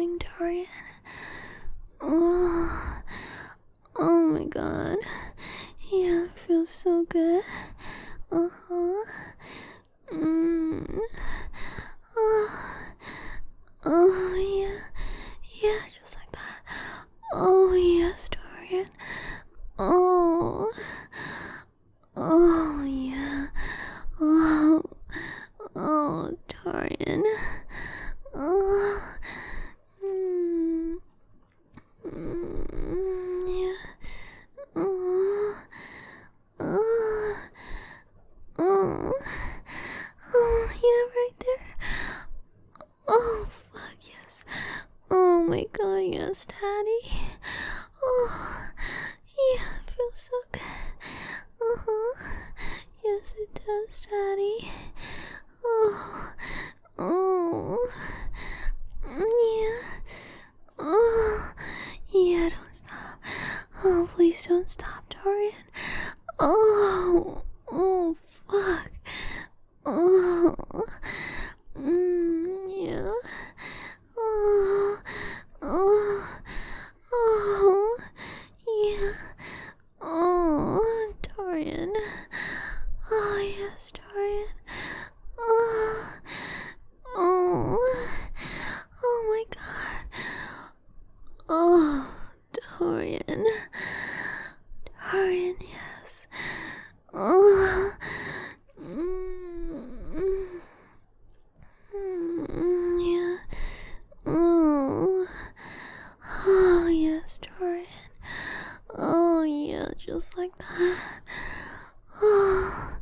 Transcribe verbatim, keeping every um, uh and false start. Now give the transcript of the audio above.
going, Dorian? Oh, oh my god. Yeah, it feels so good. Uh huh. Mm. Oh, oh, yeah. Yeah, just like that. Oh, yes, Dorian. Oh, oh, yeah. Oh, oh, Dorian. Oh, mm, mm, yeah. Oh, oh, oh, oh, yeah, right there. Oh, fuck, yes. Oh my god, yes, Daddy. Oh, yeah, it feels so good. Uh huh. Yes, it does, Daddy. Oh, oh, yeah. Oh, yeah, don't stop. Oh, please don't stop, Dorian. Oh, oh, fuck. Oh, mm, yeah. Oh, oh, oh, yeah. Oh, Dorian. Oh, yes, Dorian. Oh, oh, oh my god. Oh, Dorian. Dorian, yes. Oh, mm, mm, yeah. Oh, oh, yes, Dorian. Oh, yeah, just like that. Oh,